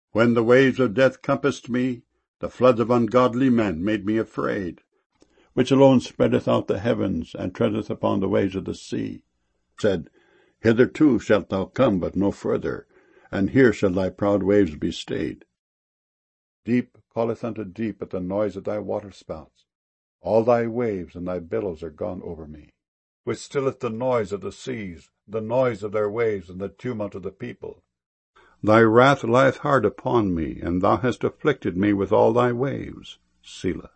When the waves of death compassed me, the floods of ungodly men made me afraid, which alone spreadeth out the heavens, and treadeth upon the waves of the sea, said, Hitherto shalt thou come, but no further, and here shall thy proud waves be stayed. Deep calleth unto deep at the noise of thy waterspouts. All thy waves and thy billows are gone over me, which stilleth the noise of the seas, the noise of their waves, and the tumult of the people. Thy wrath lieth hard upon me, and thou hast afflicted me with all thy waves. Selah.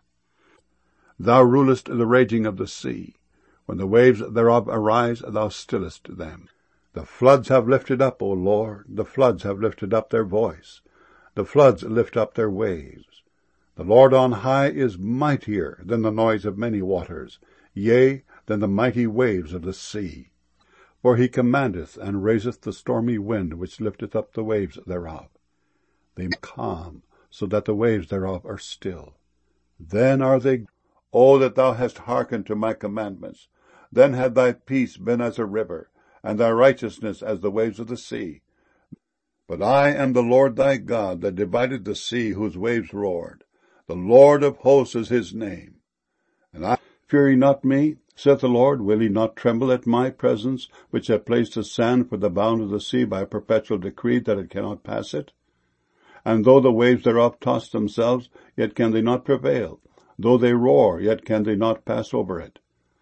Thou rulest the raging of the sea. When the waves thereof arise, thou stillest them. The floods have lifted up, O Lord, the floods have lifted up their voice. The floods lift up their waves. The Lord on high is mightier than the noise of many waters, yea, than the mighty waves of the sea. For he commandeth and raiseth the stormy wind, which lifteth up the waves thereof. They calm, so that the waves thereof are still. Then are they, O that thou hast hearkened to my commandments. Then had thy peace been as a river, and thy righteousness as the waves of the sea. But I am the Lord thy God, that divided the sea whose waves roared. The Lord of hosts is his name. And I, fear ye not me, saith the Lord, will ye not tremble at my presence, which have placed the sand for the bound of the sea by a perpetual decree, that it cannot pass it? And though the waves thereof toss themselves, yet can they not prevail. Though they roar, yet can they not pass over it.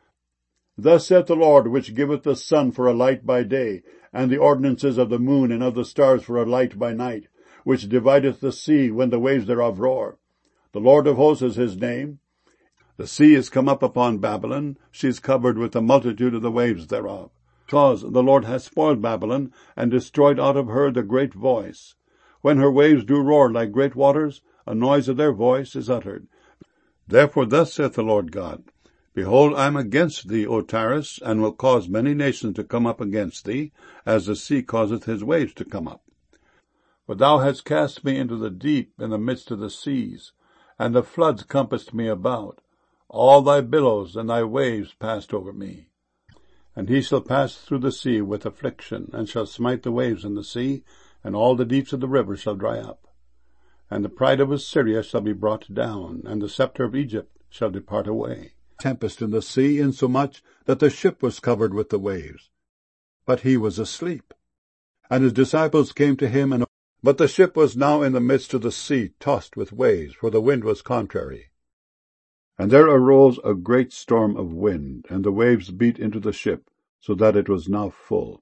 Thus saith the Lord, which giveth the sun for a light by day, and the ordinances of the moon and of the stars for a light by night, which divideth the sea when the waves thereof roar. The Lord of hosts is his name. The sea is come up upon Babylon, she is covered with the multitude of the waves thereof. Because the Lord hath spoiled Babylon, and destroyed out of her the great voice. When her waves do roar like great waters, a noise of their voice is uttered. Therefore thus saith the Lord God, Behold, I am against thee, O Tyrus, and will cause many nations to come up against thee, as the sea causeth his waves to come up. For thou hast cast me into the deep in the midst of the seas, and the floods compassed me about. All thy billows and thy waves passed over me. And he shall pass through the sea with affliction, and shall smite the waves in the sea, and all the deeps of the river shall dry up. And the pride of Assyria shall be brought down, and the scepter of Egypt shall depart away. Tempest in the sea, insomuch that the ship was covered with the waves. But he was asleep. And his disciples came to him, but the ship was now in the midst of the sea, tossed with waves, for the wind was contrary. And there arose a great storm of wind, and the waves beat into the ship, so that it was now full.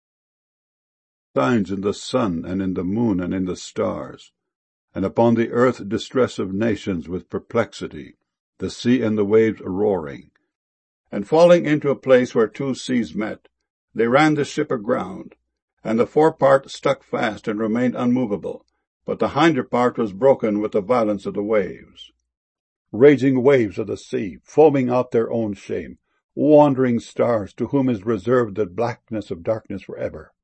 Signs in the sun, and in the moon, and in the stars, and upon the earth distress of nations with perplexity, the sea and the waves roaring. And falling into a place where two seas met, they ran the ship aground, and the forepart stuck fast and remained unmovable, but the hinder part was broken with the violence of the waves. Raging waves of the sea, foaming out their own shame, wandering stars, to whom is reserved the blackness of darkness forever.